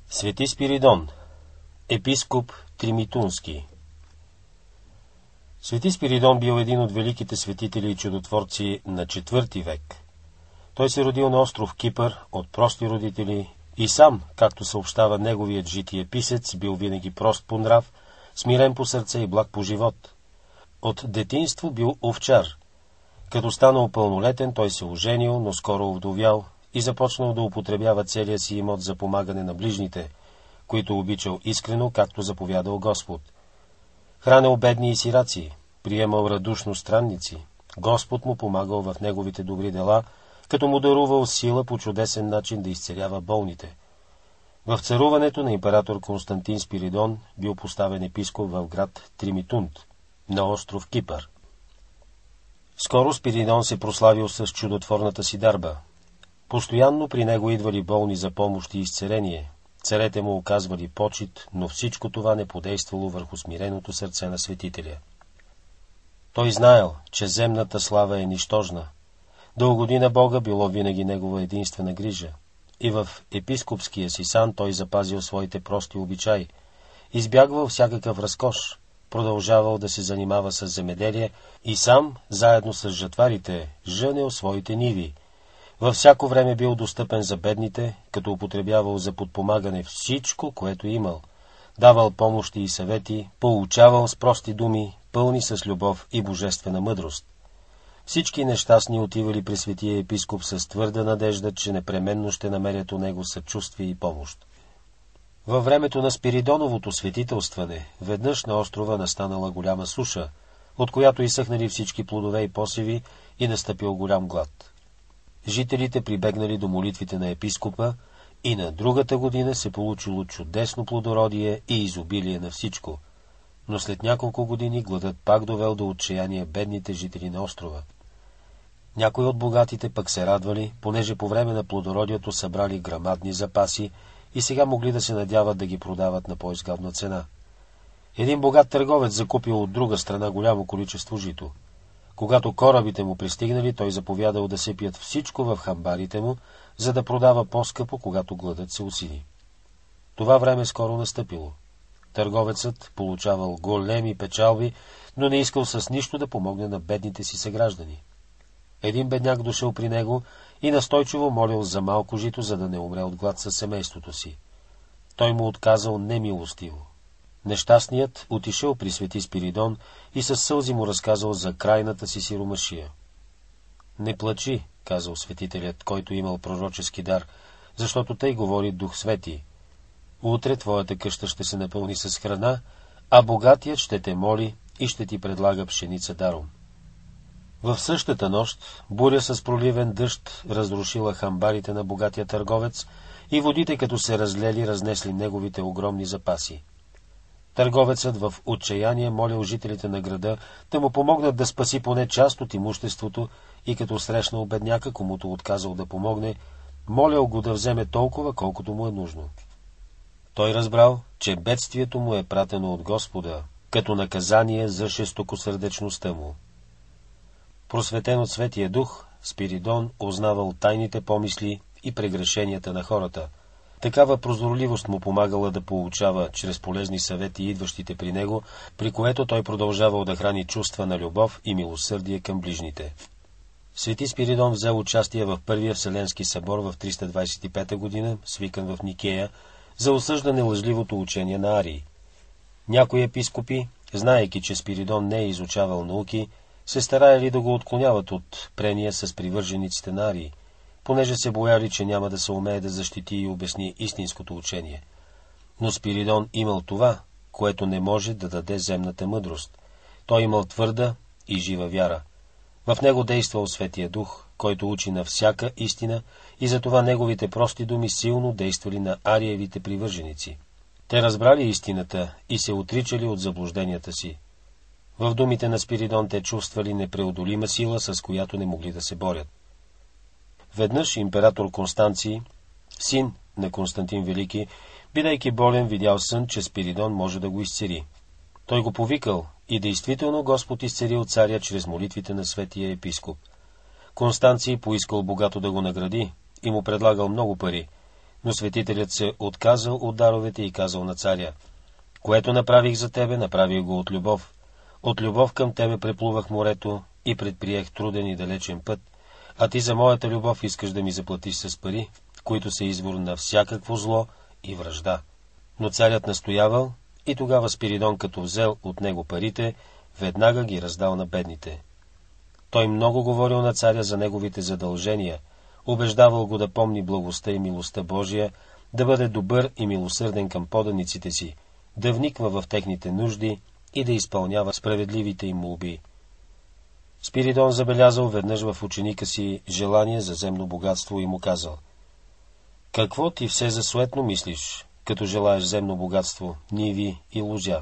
Свети Спиридон, епископ Тримитунски. Свети Спиридон бил един от великите светители и чудотворци на IV век. Той се родил на остров Кипър от прости родители и сам, както съобщава неговият житиеписец, бил винаги прост по нрав, смирен по сърце и благ по живот. От детинство бил овчар. Като станал пълнолетен, той се оженил, но скоро овдовял и започнал да употребява целия си имот за помагане на ближните, които обичал искрено, както заповядал Господ. Хранил бедни и сираци, приемал радушно странници, Господ му помагал в неговите добри дела, като му дарувал сила по чудесен начин да изцелява болните. В царуването на император Константин Спиридон бил поставен епископ в град Тримитунт, на остров Кипър. Скоро Спиридон се прославил с чудотворната си дарба. Постоянно при него идвали болни за помощ и изцеление. Царете му оказвали почит, но всичко това не подействало върху смиреното сърце на светителя. Той знаел, че земната слава е нищожна. Да угоди на Бога било винаги негова единствена грижа. И в епископския си сан той запазил своите прости обичаи, избягвал всякакъв разкош, продължавал да се занимава с земеделие и сам, заедно с жатварите, жънел своите ниви. Във всяко време бил достъпен за бедните, като употребявал за подпомагане всичко, което имал, давал помощи и съвети, поучавал с прости думи, пълни с любов и божествена мъдрост. Всички нещастни отивали при светия епископ с твърда надежда, че непременно ще намерят у него съчувствие и помощ. Във времето на Спиридоновото светителстване, веднъж на острова настанала голяма суша, от която изсъхнали всички плодове и посеви и настъпил голям глад. Жителите прибегнали до молитвите на епископа и на другата година се получило чудесно плодородие и изобилие на всичко, но след няколко години гладът пак довел до отчаяние бедните жители на острова. Някои от богатите пък се радвали, понеже по време на плодородието събрали грамадни запаси и сега могли да се надяват да ги продават на по-изгодна цена. Един богат търговец закупил от друга страна голямо количество жито. Когато корабите му пристигнали, той заповядал да се пият всичко в хамбарите му, за да продава по-скъпо, когато гладът се усили. Това време скоро настъпило. Търговецът получавал големи печалби, но не искал с нищо да помогне на бедните си съграждани. Един бедняк дошъл при него и настойчиво молил за малко жито, за да не умре от глад със семейството си. Той му отказал немилостиво. Нещастният отишъл при свети Спиридон и със сълзи му разказал за крайната си сиромашия. Не плачи, казал светителят, който имал пророчески дар, защото тъй говори Дух Свети. Утре твоята къща ще се напълни с храна, а богатият ще те моли и ще ти предлага пшеница даром. В същата нощ буря с проливен дъжд разрушила хамбарите на богатия търговец и водите, като се разлели, разнесли неговите огромни запаси. Търговецът в отчаяние молил жителите на града да му помогнат да спаси поне част от имуществото и като срещнал бедняка, комуто отказал да помогне, молял го да вземе толкова, колкото му е нужно. Той разбрал, че бедствието му е пратено от Господа, като наказание за жестокосърдечността му. Просветен от Светия Дух, Спиридон узнавал тайните помисли и прегрешенията на хората. Такава прозорливост му помагала да получава чрез полезни съвети идващите при него, при което той продължавал да храни чувства на любов и милосърдие към ближните. Свети Спиридон взел участие в Първия Вселенски събор в 325 година, свикан в Никея, за осъждане лъжливото учение на Арии. Някои епископи, знаейки, че Спиридон не е изучавал науки, се стараяли да го отклоняват от прения с привържениците на Арии, понеже се бояли, че няма да се умее да защити и обясни истинското учение. Но Спиридон имал това, което не може да даде земната мъдрост. Той имал твърда и жива вяра. В него действал Светия Дух, който учи на всяка истина, и затова неговите прости думи силно действали на ариевите привърженици. Те разбрали истината и се отричали от заблужденията си. В думите на Спиридон те чувствали непреодолима сила, с която не могли да се борят. Веднъж император Констанций, син на Константин Велики, бидейки болен, видял сън, че Спиридон може да го изцери. Той го повикал и действително Господ изцерил царя чрез молитвите на светия епископ. Констанций поискал богато да го награди и му предлагал много пари, Но светителят се отказал от даровете и казал на царя: което направих за тебе, направих го от любов. От любов към тебе преплувах морето и предприех труден и далечен път, а ти за моята любов искаш да ми заплатиш с пари, които са извор на всякакво зло и вражда. Но царят настоявал и тогава Спиридон, като взел от него парите, веднага ги раздал на бедните. Той много говорил на царя за неговите задължения, убеждавал го да помни благостта и милостта Божия, да бъде добър и милосърден към поданиците си, да вниква в техните нужди и да изпълнява справедливите им молби. Спиридон забелязал веднъж в ученика си желание за земно богатство и му казал: какво ти все засуетно мислиш, като желаеш земно богатство, ниви и лузя?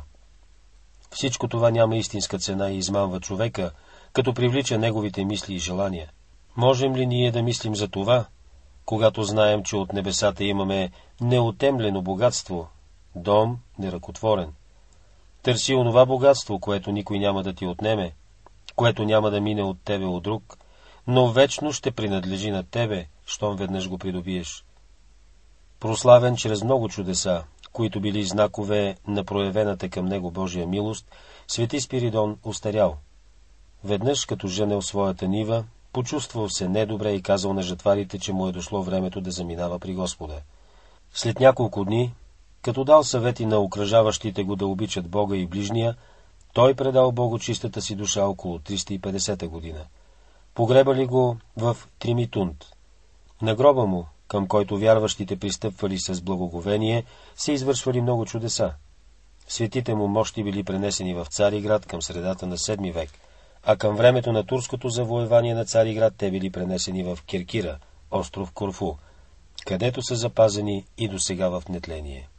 Всичко това няма истинска цена и измамва човека, като привлича неговите мисли и желания. Можем ли ние да мислим за това, когато знаем, че от небесата имаме неотемлено богатство, дом неръкотворен? Търси онова богатство, което никой няма да ти отнеме, което няма да мине от тебе от друг, но вечно ще принадлежи на тебе, щом веднъж го придобиеш. Прославен чрез много чудеса, които били знакове на проявената към него Божия милост, свети Спиридон остарял. Веднъж, като женел своята нива, почувствал се недобре и казал на жатварите, че му е дошло времето да заминава при Господа. След няколко дни, като дал съвети на окръжаващите го да обичат Бога и ближния, той предал Богу чистата си душа около 350 година. Погребали го в Тримитунт. На гроба му, към който вярващите пристъпвали с благоговение, се извършвали много чудеса. Светите му мощи били пренесени в Цариград към средата на 7 век, а към времето на турското завоевание на Цариград те били пренесени в Киркира, остров Корфу, където са запазени и досега в нетление.